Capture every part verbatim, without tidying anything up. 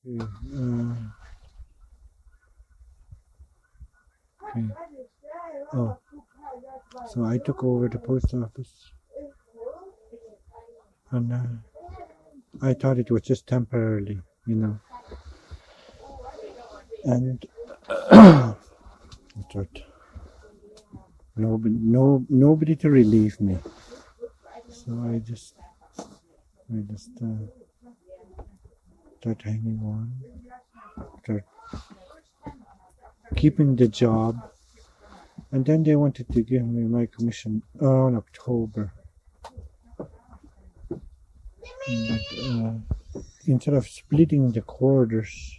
Uh, okay. Oh, so I took over the post office, and uh, I thought it was just temporarily, you know. And I thought nobody, no, nobody to relieve me. So I just, I just uh, start hanging on, start keeping the job. And then they wanted to give me my commission around October. But, uh, instead of splitting the quarters,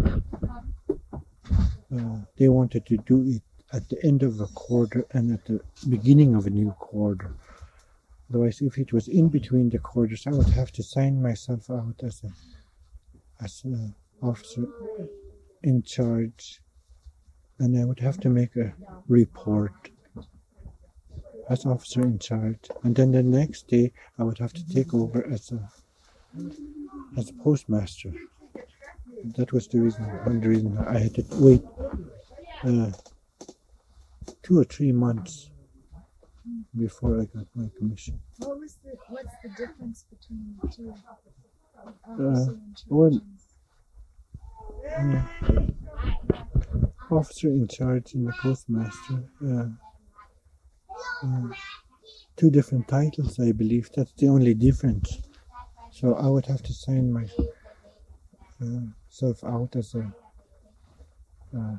uh, they wanted to do it at the end of a quarter and at the beginning of a new quarter. Otherwise, if it was in between the quarters, I would have to sign myself out as a as an officer in charge, and I would have to make a report as officer in charge, and then the next day I would have to take over as a as a postmaster. That was the reason. One reason I had to wait uh, two or three months before I got my commission. What was the what's the difference between the two? Uh, well, uh, officer in charge and the postmaster. Uh, uh, two different titles, I believe. That's the only difference. So I would have to sign myself out as a uh,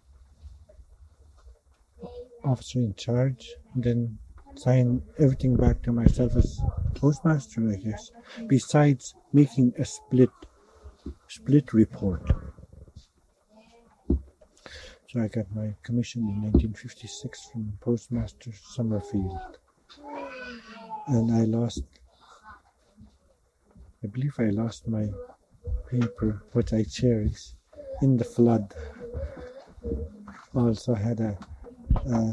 officer in charge, and then sign everything back to myself as postmaster, I guess. Besides making a split split report. So I got my commission in nineteen fifty-six from Postmaster Summerfield, and I lost. I believe I lost my paper, which I cherish, in the flood. Also had a, uh,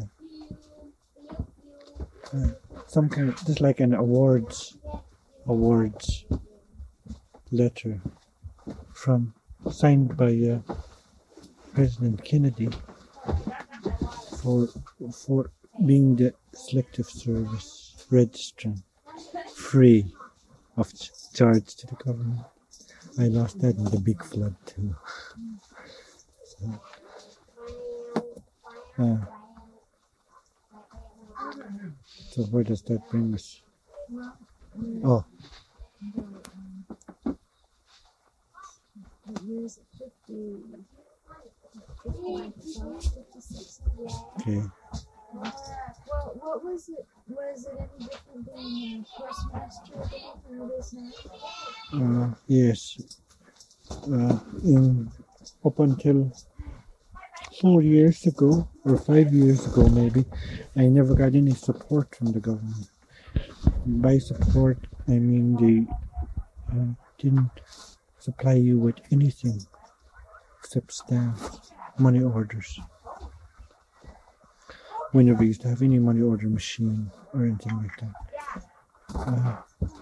uh, some kind of, just like an awards, awards letter from, signed by uh, President Kennedy for, for being the Selective Service registrant, free of charge to the government. I lost that in the big flood too. So, uh, so where does that bring us? Oh. Okay. Well, what was it? Was it any different being a postmaster than it is now? Uh, yes. Uh, in up until four years ago or five years ago, maybe, I never got any support from the government. By support, I mean they uh, didn't supply you with anything except stamps, money orders. We never used to have any money order machine or anything like that. Uh,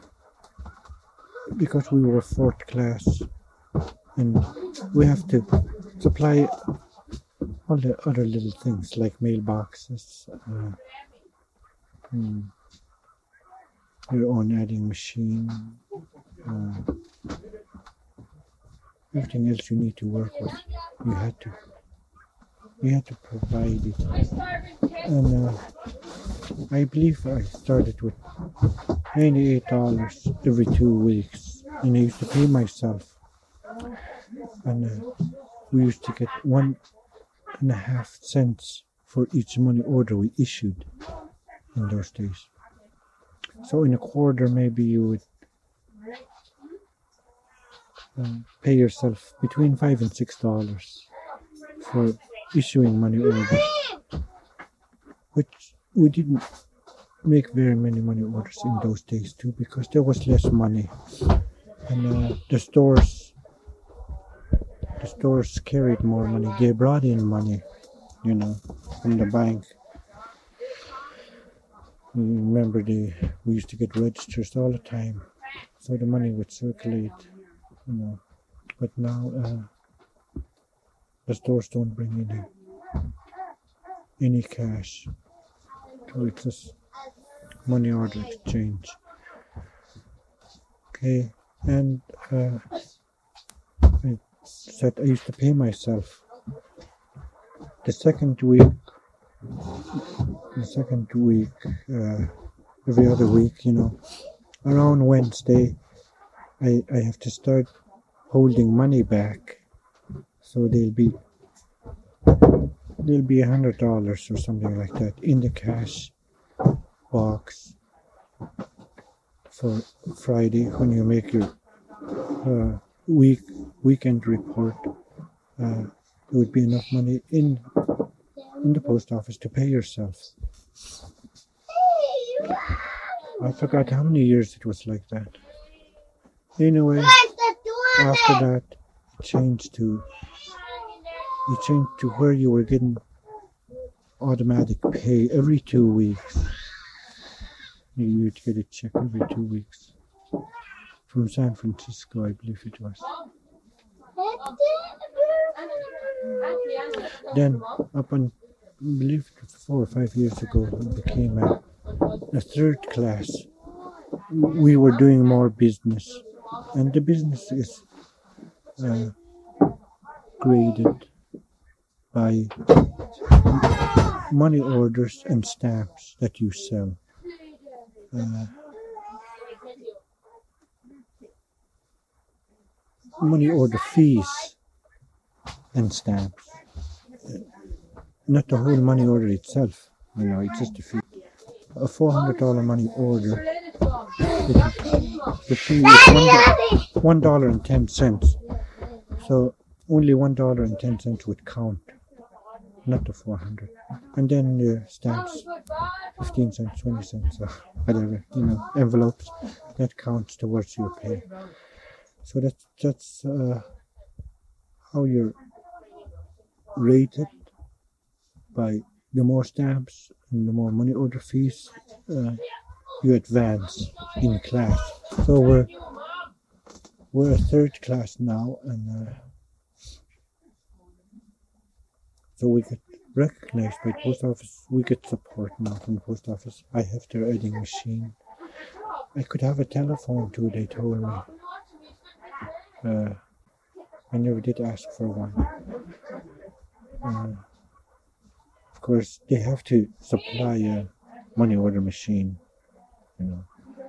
because we were fourth class, and we have to supply all the other little things like mailboxes, uh, hmm, your own adding machine, uh, everything else you need to work with. You had to, you had to provide it. And uh, I believe I started with ninety-eight dollars every two weeks, and I used to pay myself. And uh, we used to get one and a half cents for each money order we issued in those days. So in a quarter, maybe you would uh, pay yourself between five and six dollars for issuing money orders, which we didn't make very many money orders in those days too, because there was less money, and uh, the stores the stores carried more money. They brought in money, you know, from the bank. You remember, the we used to get registers all the time, so the money would circulate, you know, but now uh, the stores don't bring any any cash, so it's just money order exchange. Okay, and uh, I said I used to pay myself the second week, the second week, uh, every other week, you know, around Wednesday, I, I have to start holding money back. So there'll be there'll be a hundred dollars or something like that in the cash box for Friday when you make your uh, week weekend report. Uh, there would be enough money in in the post office to pay yourself. I forgot how many years it was like that. Anyway, after that, it changed to it changed to where you were getting automatic pay every two weeks. You would get a check every two weeks from San Francisco, I believe it was. Then, up on, I believe four or five years ago, it became a, a third class. We were doing more business, and the business is uh, graded by money orders and stamps that you sell. Uh, money order fees and stamps, uh, not the whole money order itself, you know, it's just a fee. A four hundred dollar money order, the, the fee is one dollar and ten cents, so only one dollar and ten cents would count, not the four hundred. And then the stamps, fifteen cents, twenty cents, or whatever, you know, envelopes, that counts towards your pay. So that's, that's uh, how you're rated, by the more stamps and the more money order fees, uh, you advance in class. So we're, we're a third class now, and uh, so we get recognized by the post office. We get support now from the post office. I have their adding machine. I could have a telephone too, they told me. Uh, I never did ask for one. Uh, of course, they have to supply a money order machine, you know.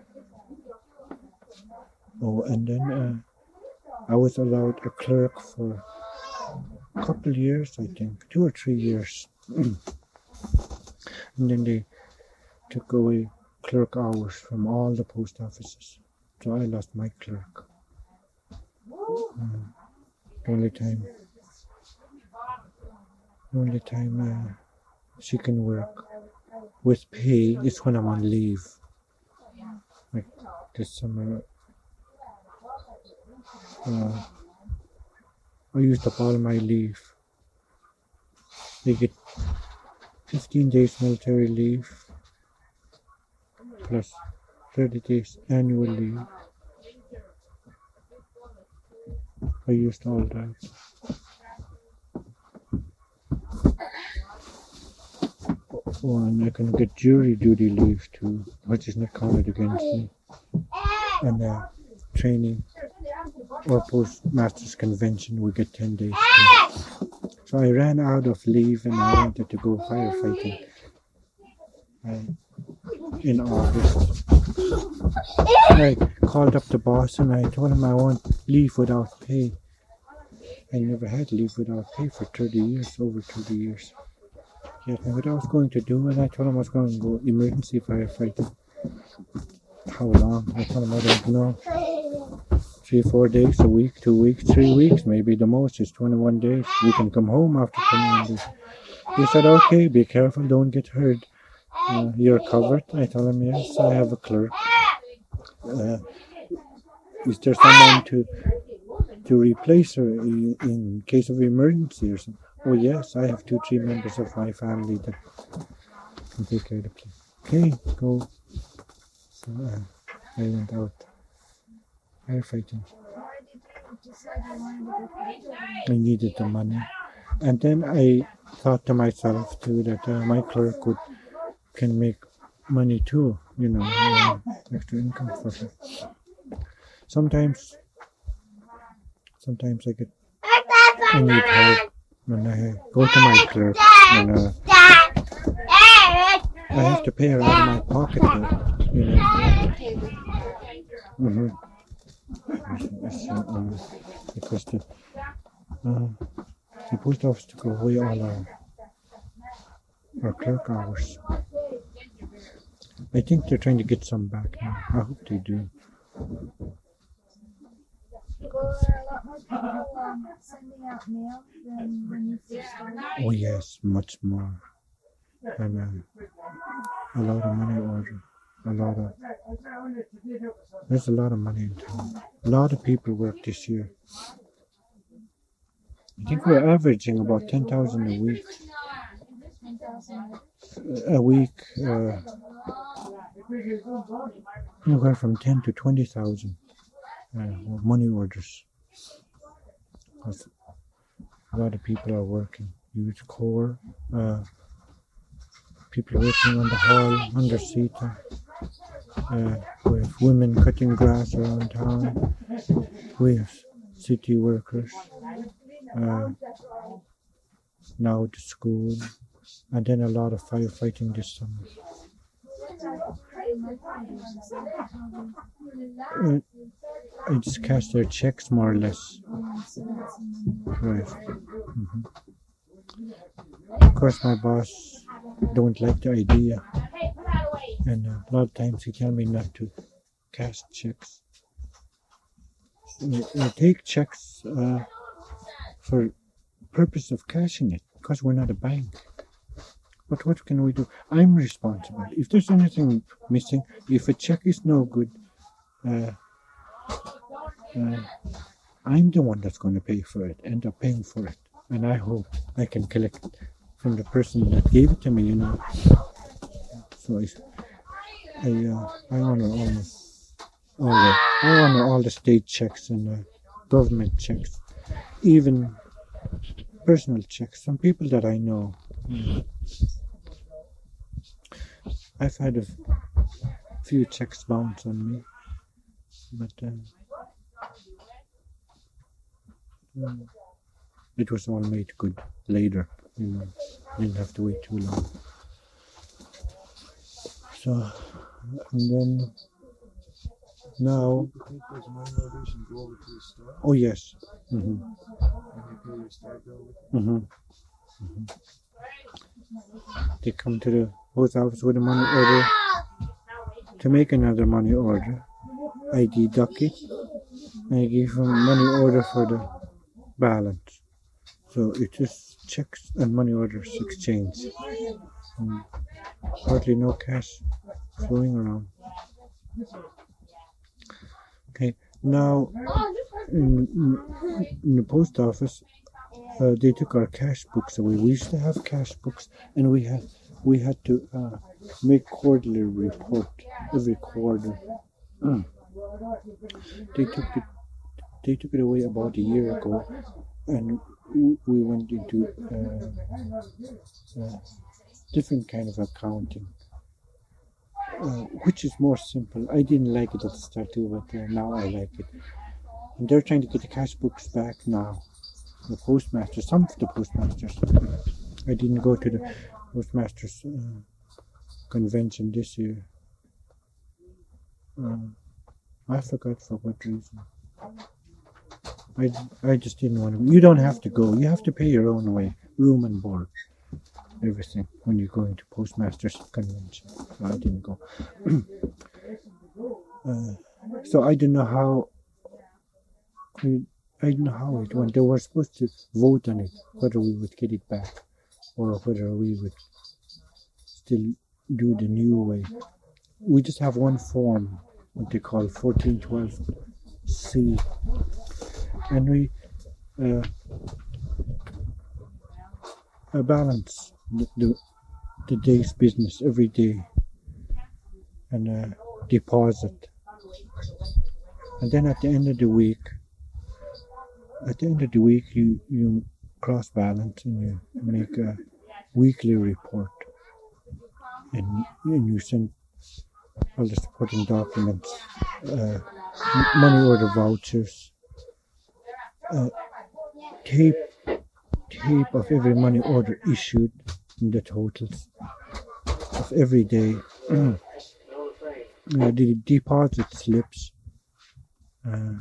Oh, and then uh, I was allowed a clerk for a couple of years, I think, two or three years. And then they took away clerk hours from all the post offices. So I lost my clerk. Um, the only time, the only time uh, she can work with pay is when I'm on leave. Like this summer, uh, I used up all my leave. They get fifteen days military leave plus thirty days annual leave. I used all that. Oh, and I can get jury duty leave too, which is not counted against me. And uh, training or postmasters convention, we get ten days too. So I ran out of leave and I wanted to go firefighting uh, in August. I called up the boss and I told him I want leave without pay. I never had leave without pay for thirty years, over thirty years. He asked me what I was going to do, and I told him I was going to go emergency firefighting. How long? I told him I don't know. Three, four days, a week, two weeks, three weeks, maybe the most is twenty-one days. You can come home after twenty-one days. He said, okay, be careful, don't get hurt. Uh, you're covered? I told him, yes, I have a clerk. Uh, is there someone to to replace her in, in case of emergency or something? Oh yes, I have two, three members of my family that can take care of the place. Okay, go. So uh, I went out firefighting. decided you wanted to go clerk? I needed the money. And then I thought to myself too that uh, my clerk would, can make money too, you know, uh, extra income for her. Sometimes, sometimes I get, I need help when I go to my clerk and uh, I have to pay her out of my pocket, though, you know. Mm-hmm. It's, uh, uh, because the, uh, the post office took away all our, our clerk hours. I think they're trying to get some back now. I hope they do. Were a lot more people um, sending out mail than when you first started? Oh yes, much more. And uh, a lot of money order. A lot of, there's a lot of money in town. A lot of people work this year. I think we're averaging about ten thousand a week. ten thousand. A week, uh, anywhere from ten to twenty thousand uh, money orders. Because a lot of people are working. Youth core, uh, people working on the hall, under Sita. Uh, we have women cutting grass around town. We have city workers. Uh, now to school. And then a lot of firefighting this summer. Uh, I just cash their checks more or less. Right. Mm-hmm. Of course, my boss don't like the idea, and uh, a lot of times he tell me not to cash checks. We, we take checks uh, for purpose of cashing it, because we're not a bank. But what can we do? I'm responsible. If there's anything missing, if a check is no good, uh, uh, I'm the one that's going to pay for it, end up paying for it. And I hope I can collect from the person that gave it to me, you know. So I, I, uh, I honor all the, all the, I honor all the state checks and uh, government checks, even personal checks. Some people that I know. Mm, I've had a few checks bounce on me, but um, um, it was all made good later, you know, didn't have to wait too long. So, and then now, oh yes, mm-hmm. Mm-hmm. Mm-hmm. They come to the post office with a money order. To make another money order, I deduct it and I give them money order for the balance. So it just checks and money orders exchange. And hardly no cash flowing around. Okay, now in, in the post office, uh, they took our cash books away. We used to have cash books, and we had we had to uh, make quarterly report every quarter. Mm. They took it. They took it away about a year ago, and we went into uh, uh, different kind of accounting, uh, which is more simple. I didn't like it at the start too, but uh, now I like it. And they're trying to get the cash books back now. The postmaster, some of the postmasters. I didn't go to the postmasters uh, convention this year. Um, I forgot for what reason. I, I just didn't want to. You don't have to go. You have to pay your own way, room and board, everything when you're going to postmasters convention. So I didn't go. uh, so I don't know how. I, I don't know how it went. They were supposed to vote on it, whether we would get it back or whether we would still do the new way. We just have one form, what they call fourteen twelve C, and we uh, uh, balance the, the, the day's business every day and uh, deposit. And then at the end of the week, at the end of the week, you, you cross balance and you make a weekly report. And, and you send all the supporting documents, uh, money order vouchers, uh, tape, tape of every money order issued, and the totals of every day, uh, the deposit slips, uh,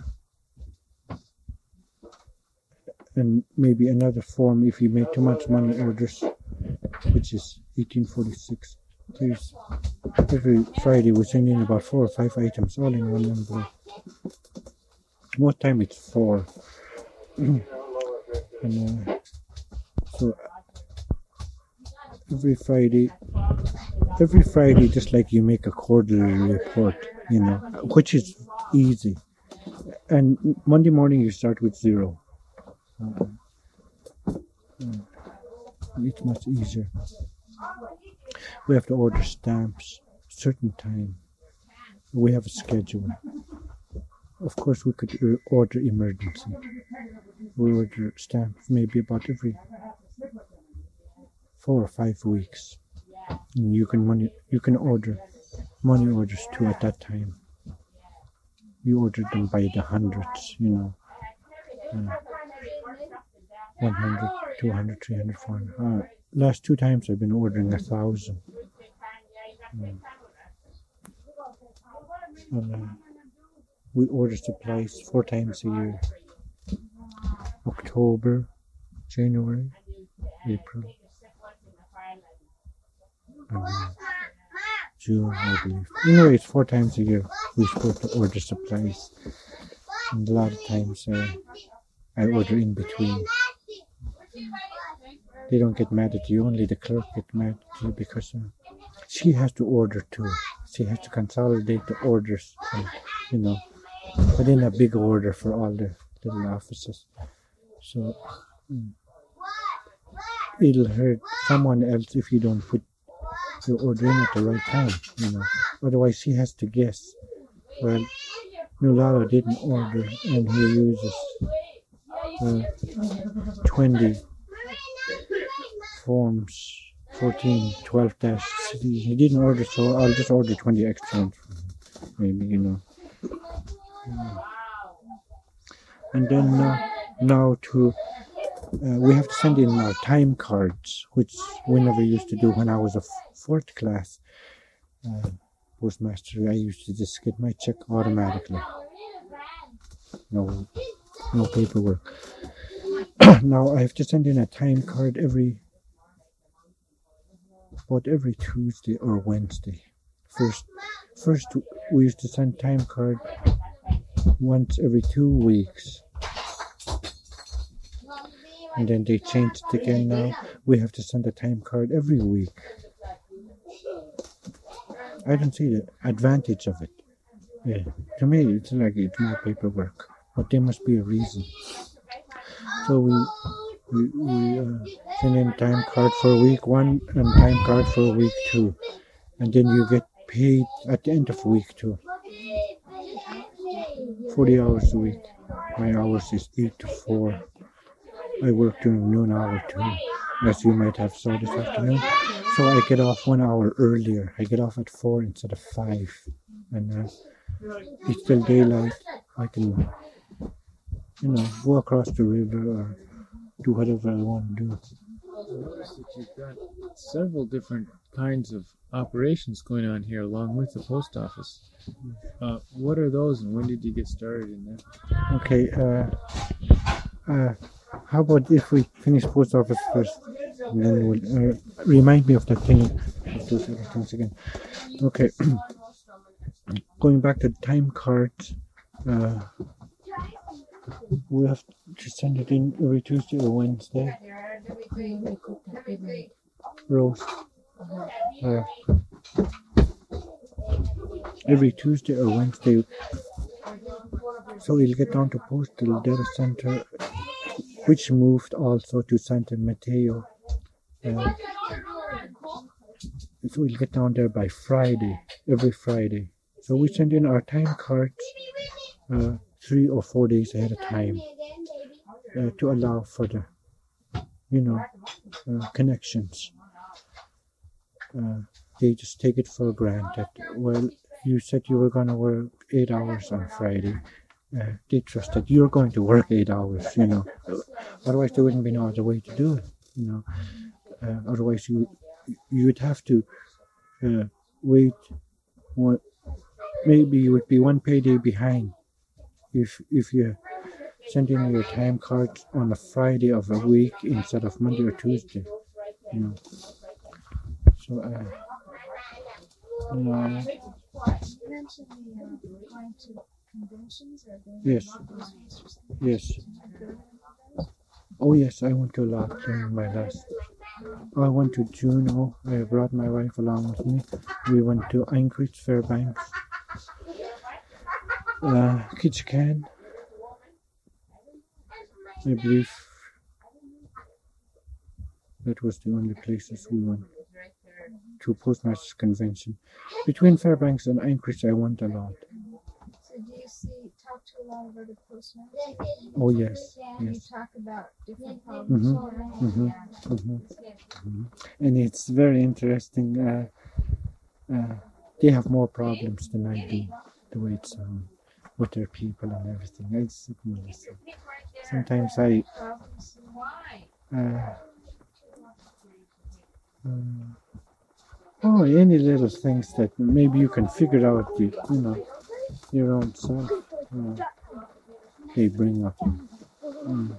and maybe another form if you made too much money orders, which is eighteen forty-six. There's, every Friday we send in about four or five items all in one envelope. Most time it's four. and uh, so every Friday, every Friday, just like you make a quarterly report, you know, which is easy. And Monday morning you start with zero. Uh, uh, it's much easier. We have to order stamps certain time. We have a schedule. Of course, we could uh, order emergency. We order stamps maybe about every four or five weeks. And you can money. You can order money orders too at that time. You order them by the hundreds, you know. Uh, one hundred, two hundred, three hundred, four hundred. Uh, last two times I've been ordering a thousand. Mm. And, uh, we order supplies four times a year. October, January, April, and June, I believe. Anyway, it's four times a year we're supposed to order supplies. And a lot of times uh, I order in between. They don't get mad at you, only the clerk get mad at you because uh, she has to order too. She has to consolidate the orders, and, you know, put in a big order for all the little offices. So mm, it'll hurt someone else if you don't put your order in at the right time, you know. Otherwise, she has to guess. Well, Nulala didn't order, and he uses uh, twenty forms, fourteen, twelve dash C. He didn't order, so I'll just order twenty extra ones for him, maybe, you know. Mm. And then uh, now to, uh, we have to send in our time cards, which we never used to do when I was a f- fourth class uh, postmaster. I used to just get my check automatically. No, no paperwork. Now I have to send in a time card every, about every Tuesday or Wednesday. First, first we used to send time card once every two weeks. And then they changed it again now. We have to send a time card every week. I don't see the advantage of it. Yeah. To me, it's like it's more paperwork. But there must be a reason. So we we, we uh, send in time card for week one and time card for week two. And then you get paid at the end of week two. forty hours a week. My hours is eight to four. I work during noon hour too, as you might have saw this afternoon. So I get off one hour earlier. I get off at four instead of five. And uh, it's still daylight. I can, you know, go across the river or do whatever I want to do. I noticed that you've got several different kinds of operations going on here along with the post office. Uh, what are those and when did you get started in that? Okay, uh, uh, how about if we finish post office first? And then we'll uh, remind me of that thing. I'll do several things again. Okay, going back to the time cards. Uh, we have to send it in every Tuesday or Wednesday. Rose. Uh, every Tuesday or Wednesday. So we'll get down to Postal Data Center, which moved also to Santa Mateo. Uh, so we'll get down there by Friday, every Friday. So we send in our time cards uh, three or four days ahead of time. uh, to allow for the, you know, uh, connections. Uh, they just take it for granted. Well, you said you were going to work eight hours on Friday. Uh, they trust that you're going to work eight hours, you know. Otherwise, there wouldn't be no other way to do it, you know. Uh, otherwise, you you would have to uh, wait. One, maybe you would be one payday behind if if you send in your time card on a Friday of a week instead of Monday or Tuesday, you know. So, uh, uh, You mentioned the uh, going to conventions or going Yes. to Postmasters or something. yes. Did you go to any of those? Oh, yes, I went to a lot during my last. I went to Juneau. I brought my wife along with me. We went to Anchorage, Fairbanks, uh, Kitchikan, I believe. That was the only places we went to Postmasters Convention. Between Fairbanks and Anchorage, I went a lot. So do you see, talk to a lot of other postmasters? Oh, yes, You yes. talk about different problems. Mhm, you're having? mhm, mhm, mhm. And it's very interesting. Uh, uh, they have more problems than I do, the way it sounds, with their people and everything. I sit and listen. Sometimes I, Problems. uh, uh, oh, any little things that maybe you can figure out, you, you know, your own self. Uh, they bring up. Mm.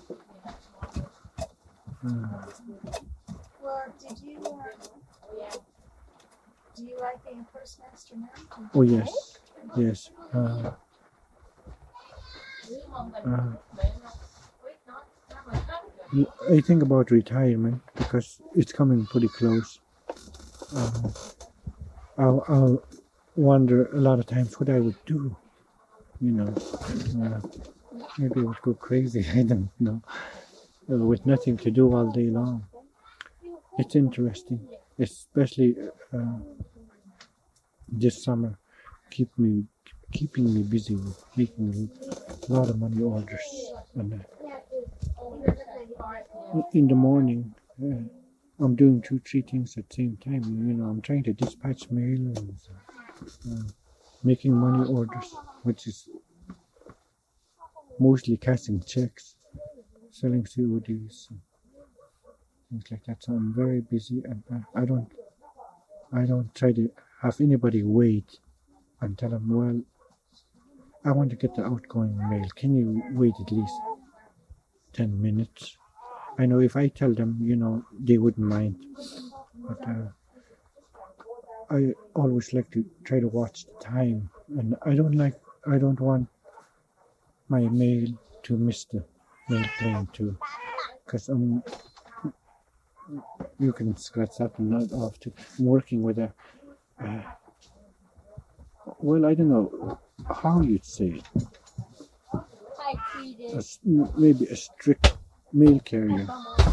Uh, Well, did you, uh, do you like being a postmaster now? oh, yes, yes. Uh, uh, I think about retirement because it's coming pretty close. Uh, I'll, I'll wonder a lot of times what I would do. You know, uh, maybe I would go crazy. I don't know, uh, with nothing to do all day long. It's interesting, especially uh, this summer. Keep me, keeping me busy with making a lot of money orders. And uh, in the morning, uh, I'm doing two, three things at the same time. You know, I'm trying to dispatch mail and uh, making money orders, which is mostly casting checks, selling C O Ds, and things like that. So I'm very busy, and uh, I don't, I don't try to have anybody wait and tell them, well, I want to get the outgoing mail. Can you wait at least ten minutes? I know if I tell them, you know, they wouldn't mind, but uh, I always like to try to watch the time, and I don't like, I don't want my mail to miss the mail plane too, because I'm, you can scratch that one out off too. I'm working with a, uh, well, I don't know how you'd say it, a s- maybe a strict mail carrier,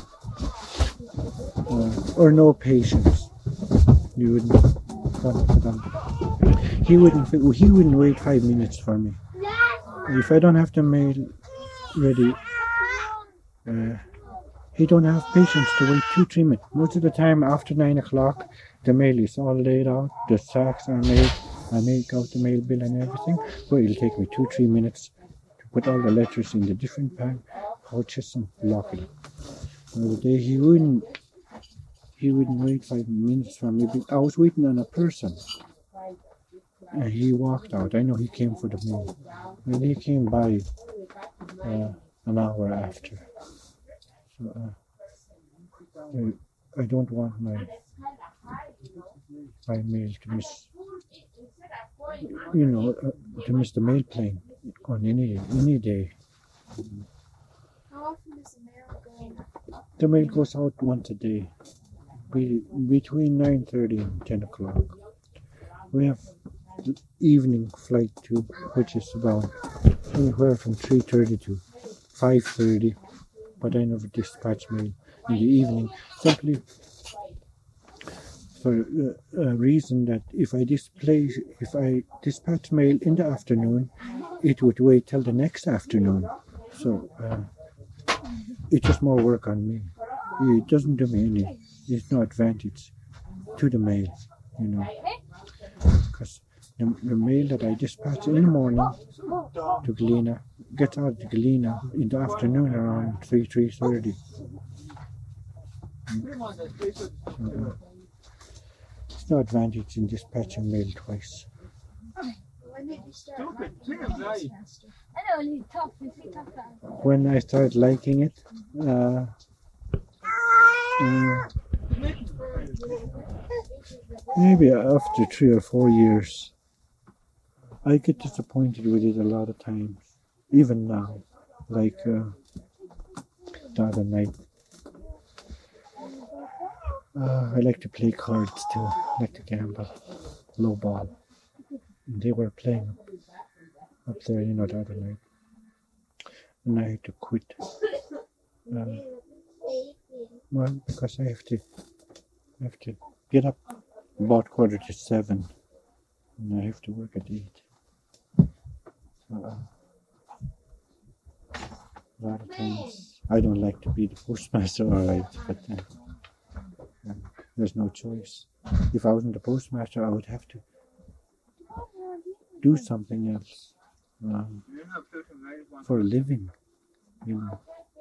uh, or no patience. You wouldn't want for them. He wouldn't. fi- He wouldn't wait five minutes for me. If I don't have the mail ready, uh, he don't have patience to wait two, three minutes. Most of the time, after nine o'clock, the mail is all laid out. The sacks are made. I make out the mail bill and everything. But it'll take me two, three minutes to put all the letters in the different bag, pouches, and lock it. Another day, he wouldn't. He wouldn't wait five minutes for me. But I was waiting on a person. And he walked out. I know he came for the mail. And he came by uh, an hour after. So uh, I, I don't want my my mail to miss. You know, uh, to miss the mail plane on any any day. How often does the mail go? The mail goes out once a day, be, between nine thirty and ten o'clock. We have the evening flight too, which is about anywhere from three thirty to five thirty. But I never dispatch mail in the evening, simply for uh, a reason that if I display, if I dispatch mail in the afternoon, it would wait till the next afternoon. So uh, it's just more work on me. It doesn't do me any. It's no advantage to the mail, you know, because the, the mail that I dispatch in the morning to Galena gets out to Galena in the afternoon around three three thirty. Uh, There's no advantage in dispatching mail twice. When did you start liking Postmaster? I know you talk if you talk about it. When I started liking it, uh, mm, maybe after three or four years, I get disappointed with it a lot of times, even now, like uh, the other night. Uh, I like to play cards too, I like to gamble, low ball. And they were playing up, up there, you know, the other night. And I had to quit. Uh, well, because I have to, I have to get up about quarter to seven, and I have to work at eight. So, uh, a lot of times, I don't like to be the postmaster, alright, but uh, uh, there's no choice. If I wasn't the postmaster, I would have to do something else um, for a living, you know.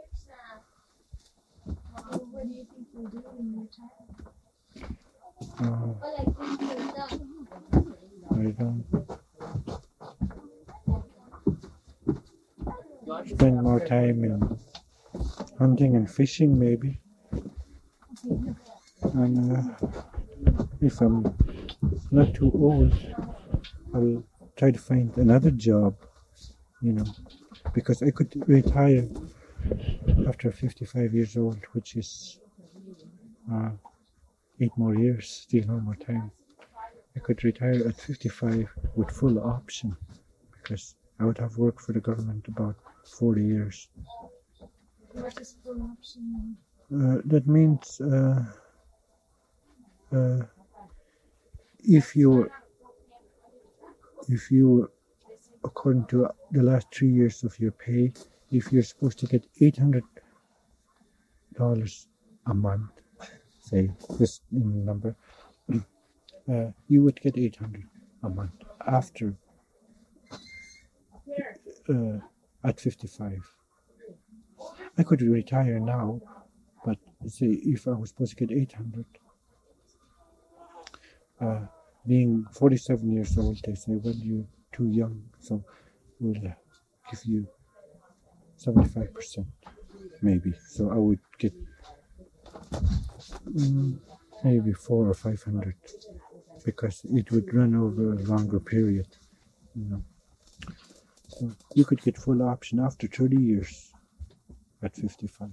What do you think you'll do in your time? Uh, I don't spend more time in hunting and fishing, maybe. And uh, if I'm not too old, I'll try to find another job, you know, because I could retire after fifty-five years old, which is uh, eight more years, still no more time. I could retire at fifty-five with full option, because I would have worked for the government about forty years. What is full option? Uh, that means uh, uh, if you if you, according to the last three years of your pay, if you're supposed to get eight hundred dollars a month, say this number, uh, you would get eight hundred a month after uh, at fifty-five. I could retire now, but say if I was supposed to get eight hundred, uh, being forty-seven years old, they say, well, you're too young, so we'll give you seventy-five percent, maybe. So I would get mm, maybe four or five hundred, because it would run over a longer period, you know. So you could get full option after thirty years at fifty-five.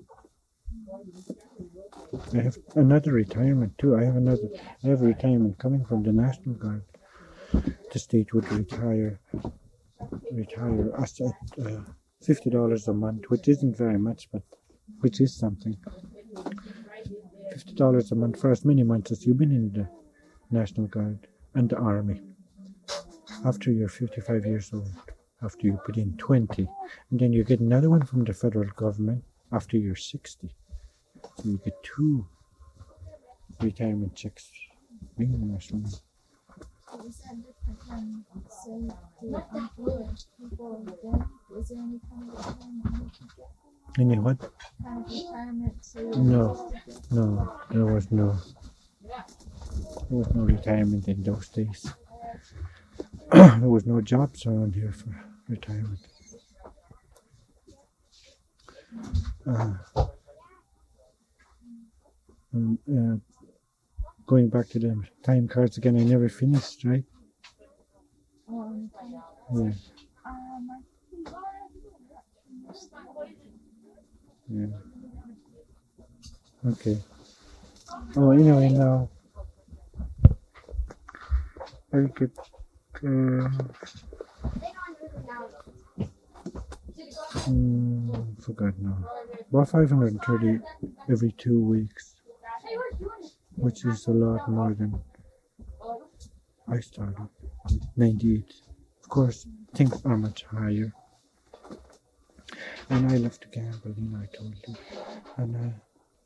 I have another retirement too. I have another. I have a retirement coming from the National Guard. The state would retire retire us at uh, fifty dollars a month, which isn't very much, but which is something. Fifty dollars a month for as many months as you've been in the National Guard and the Army. After you're fifty-five years old, after you put in twenty, and then you get another one from the federal government after you're sixty. So you get two retirement checks being a national. So is that different than, say, the unemployed people then? Is there any kind of retirement you can get? Any what? Kind of retirement? So you're No, supposed to get- no, there was no, there was no retirement in those days. There was no jobs around here for retirement. Uh, and, uh, going back to the time cards again, I never finished, right? Um, Yeah, um, I think I finished that. yeah. Okay. Oh, anyway, now I get uh, mm, forgot now. About five hundred thirty every two weeks, which is a lot more than I started with ninety-eight. Of course, things are much higher. And I love to gamble, you know, I told you. And uh,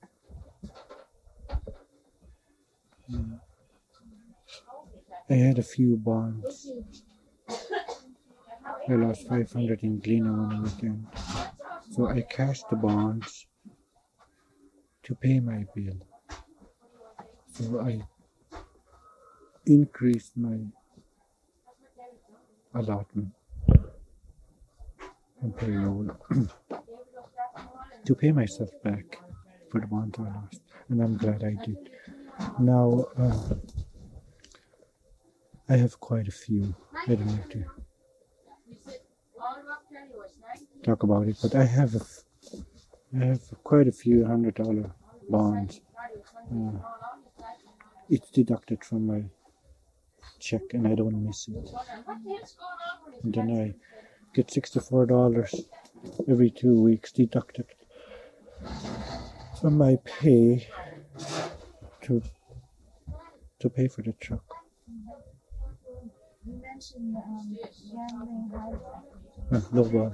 uh, I had a few bonds. I lost five hundred in Gleena one weekend. So I cashed the bonds to pay my bill. So I increased my allotment and payroll to pay myself back for the bonds I lost. And I'm glad I did. Now, uh, I have quite a few. I don't have to talk about it, but I have a f- I have quite a few hundred dollar bonds. Uh, it's deducted from my check and I don't miss it. And then I get sixty-four dollars every two weeks deducted from my pay to to pay for the truck. You mentioned um, gambling high. Uh, no ball.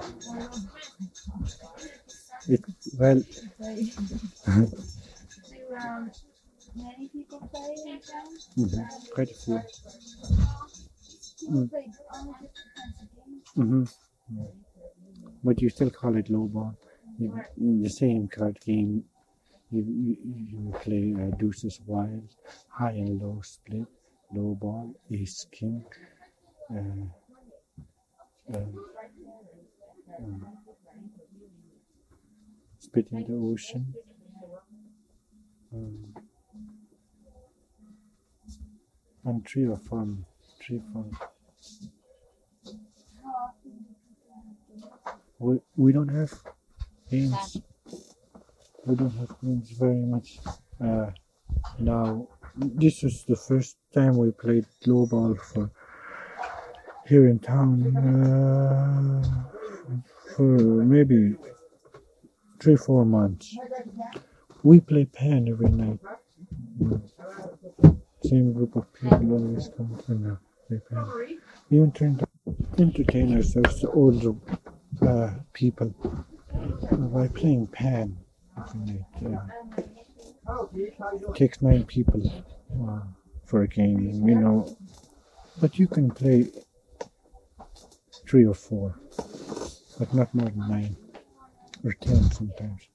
It well. Sorry. Do um, many people play in town? Mhm, quite a few. People play all different kinds of games. Mm-hmm. But you still call it low ball. You, in the same card game, you you, you play uh, deuces wild, high and low split, low ball, ace king, uh, uh, uh, spit in the ocean. Um, and three or four, three four. We we don't have games. We don't have games very much. Uh, now, this was the first time we played low ball for here in town. Uh, for maybe three four months. We play pan every night. Mm. Same group of people always come and uh, play pan. We even trying to entertain ourselves, the older uh, people, uh, by playing pan every night. Uh, it takes nine people uh, for a game, you know. But you can play three or four, but not more than nine or ten sometimes.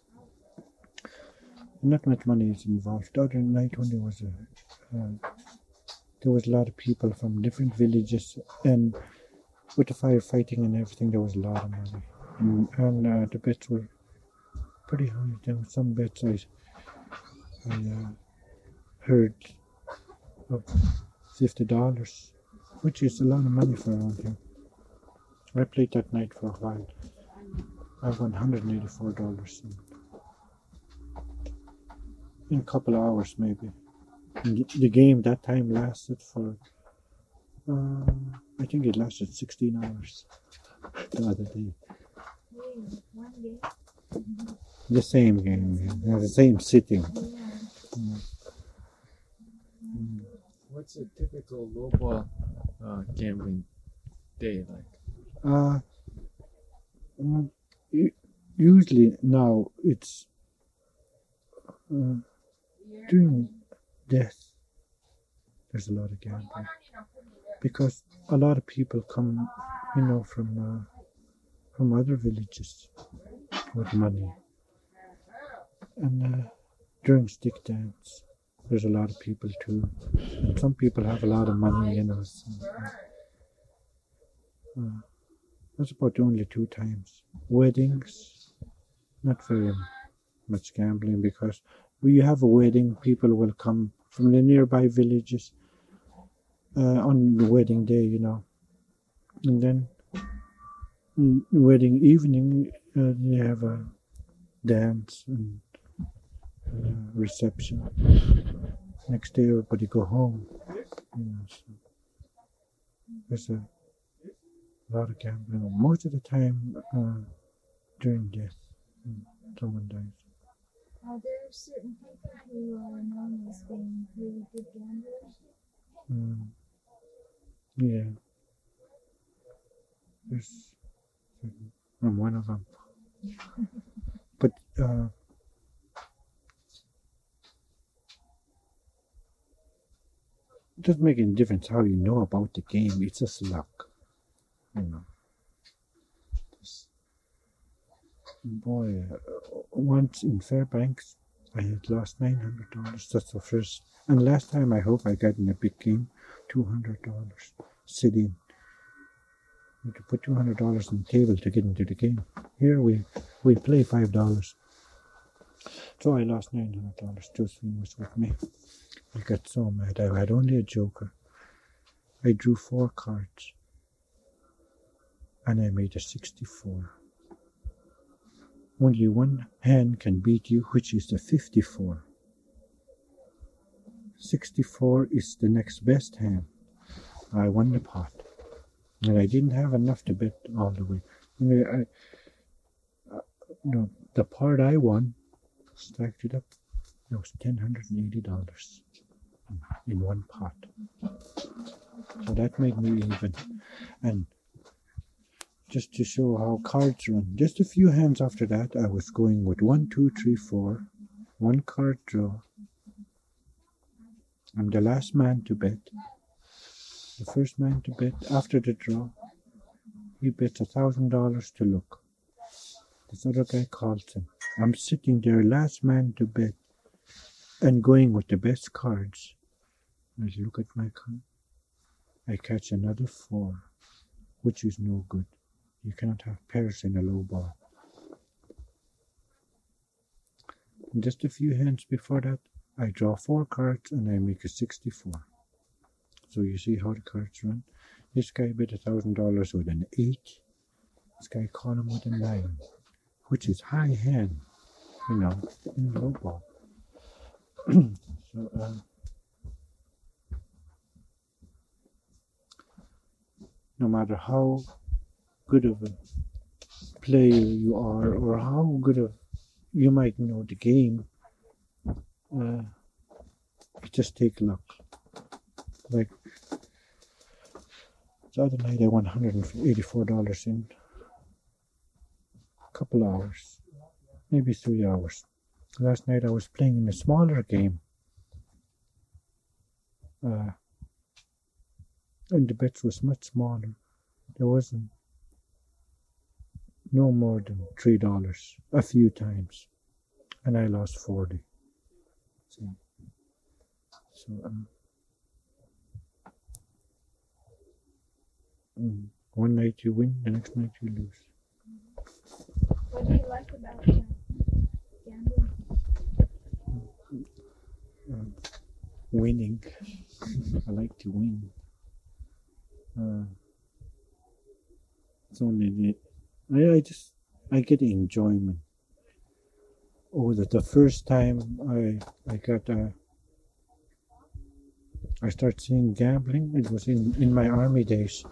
Not much money is involved. The other night when there was a, uh, there was a lot of people from different villages, and with the firefighting and everything, there was a lot of money, mm, and uh, the bets were pretty high. There were some bets I, I uh, heard of fifty dollars, which is a lot of money for around here. I played that night for a while. I won one hundred eighty-four dollars. In a couple of hours, maybe. And the game that time lasted for, uh, I think it lasted sixteen hours the other day. Really? One game? The same game, yeah, the same sitting. Yeah. Mm. What's a typical low ball uh, gambling day like? Uh, mm, u- usually now it's uh, during death. There's a lot of gambling because a lot of people come, you know, from uh, from other villages with money, and uh, during stick dance, there's a lot of people too, and some people have a lot of money, you know. So, uh, that's about the only two times. Weddings, not very much gambling because when you have a wedding, people will come from the nearby villages uh, on the wedding day, you know. And then mm, wedding evening, uh, they have a dance and uh, reception. Next day, everybody go home. You know, so there's a lot of gambling. Most of the time uh, during death, mm, someone dies. Are there certain people who are known as being really good gamblers? Mm. Yeah. There's, I'm one of them. But uh, it doesn't make any difference how you know about the game. It's just luck, you know. Just, boy, uh, once in Fairbanks, I had lost nine hundred dollars. That's the first. And last time, I hope I got in a big game, two hundred dollars sitting. You have to put two hundred dollars on the table to get into the game. Here we we play five dollars. So I lost nine hundred dollars. Josephine was with me. I got so mad. I had only a joker. I drew four cards. And I made a sixty-four. Only one hand can beat you, which is the fifty-four. sixty-four is the next best hand. I won the pot. And I didn't have enough to bet all the way. You know, I, uh, no, the part I won, stacked it up, it was ten hundred eighty dollars in one pot. So that made me even. And just to show how cards run, just a few hands after that, I was going with one, two, three, four, one card draw. I'm the last man to bet. The first man to bet after the draw, he bets a thousand dollars to look. This other guy calls him. I'm sitting there, last man to bet, and going with the best cards. I look at my card. I catch another four, which is no good. You cannot have pairs in a low ball. And just a few hands before that, I draw four cards and I make a sixty-four. So you see how the cards run. This guy bet a thousand dollars with an eight. This guy caught him with a nine, which is high hand, you know, in low ball. so uh, no matter how good of a player you are, or how good of you might know the game, uh, you just take luck. Like the other night, I won one hundred eighty-four dollars in a couple hours, maybe three hours. Last night I was playing in a smaller game, uh, and the bets was much smaller. There wasn't no more than three dollars a few times, and I lost forty. So, so um, mm, one night you win, the next night you lose. What do you like about uh, gambling? Um, winning. I like to win. Uh, it's only the I, I just I get enjoyment. Oh, that the first time I I got uh, I started seeing gambling. It was in in my army days.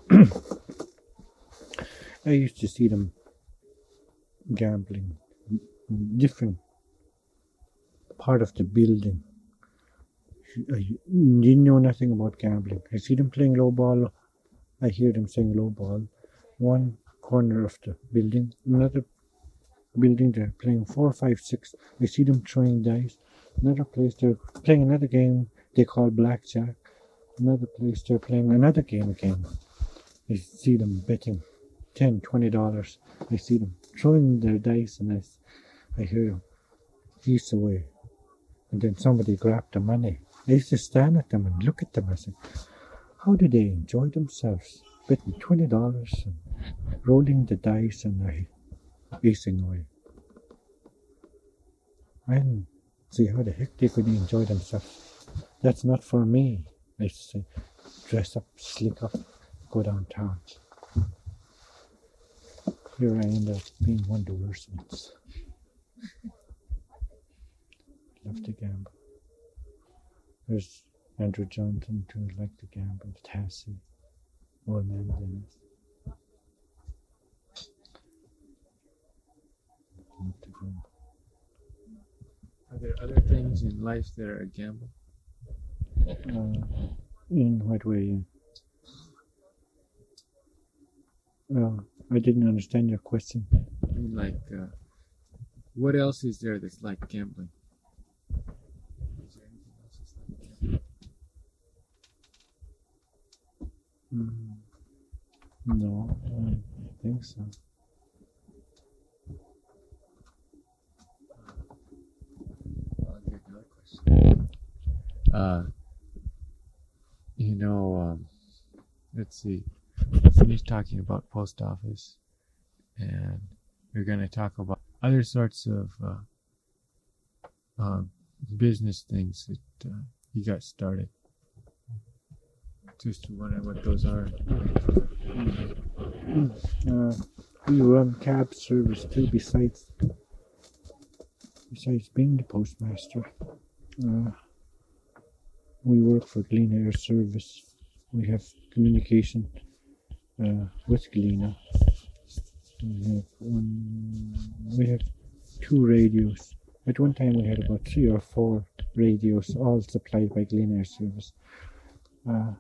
I used to see them gambling in different part of the building. I didn't know nothing about gambling. I see them playing low ball. I hear them saying low ball. One corner of the building, another building they're playing four, five, six. I see them throwing dice. Another place they're playing another game they call blackjack. Another place they're playing another game again. I see them betting ten, twenty dollars. I see them throwing their dice, and I, I hear them ease away. And then somebody grabbed the money. I used to stand at them and look at them. I said, how do they enjoy themselves? Betting twenty dollars and rolling the dice and I acing away. I didn't see how the heck they could enjoy themselves. That's not for me. I used to say, dress up, slick up, go downtown. Here I end up being one of the worst ones. Love to gamble. There's Andrew Johnson who liked to gamble, Tassie, Old Man Dennis. Love to gamble. Are there other things in life that are a gamble? Uh, in what way? Well, I didn't understand your question. mean, like, uh, what else is there that's like gambling? Is there anything else that's like gambling? Mm, no, I don't think so. I'll get another question. Uh, you know, um, let's see. We finished talking about post office, and we're going to talk about other sorts of uh, uh, business things that uh, you got started. Just wondering what those are. Uh, we run cab service too, besides besides being the postmaster. Uh, we work for Galena Air Service. We have communication uh, with Galena. We have one. We have two radios. At one time, we had about three or four radios, all supplied by Galena Air Service. Uh,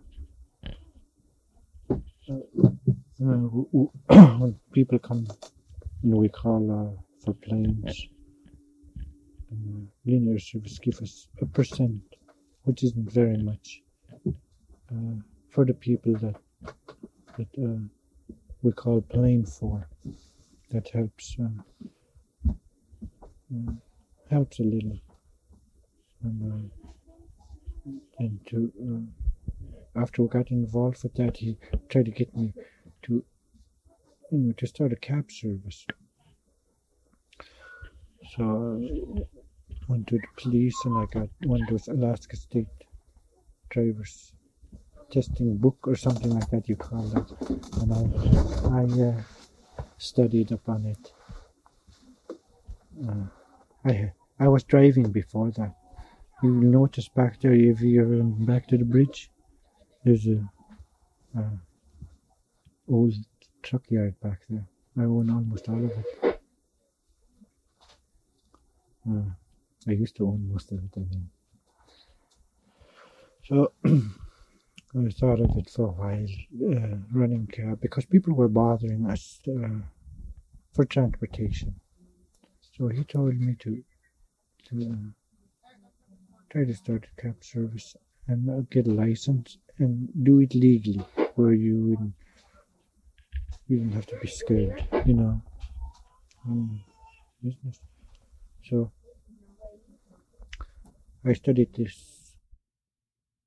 uh, w- w- when people come, you know, we call uh, for planes. Uh, Galena Air Service give us a percent, which isn't very much, uh, for the people that that uh, we call plane for. That helps uh, uh, helps a little, and uh, and to uh, after we got involved with that, he tried to get me to you know to start a cab service. So I went to the police and I got one of those Alaska State drivers testing book or something like that you call that, and I I uh, studied up on it. Uh, I I was driving before that. You will notice back there, if you're back to the bridge, there's a, a old truck yard back there. I own almost all of it. Uh, I used to own most of it, I mean. So I thought of it for a while, uh, running cab, because people were bothering us uh, for transportation. So he told me to to uh, try to start a cab service and uh, get a license and do it legally, where you wouldn't you wouldn't have to be scared, you know, um, business. So I studied this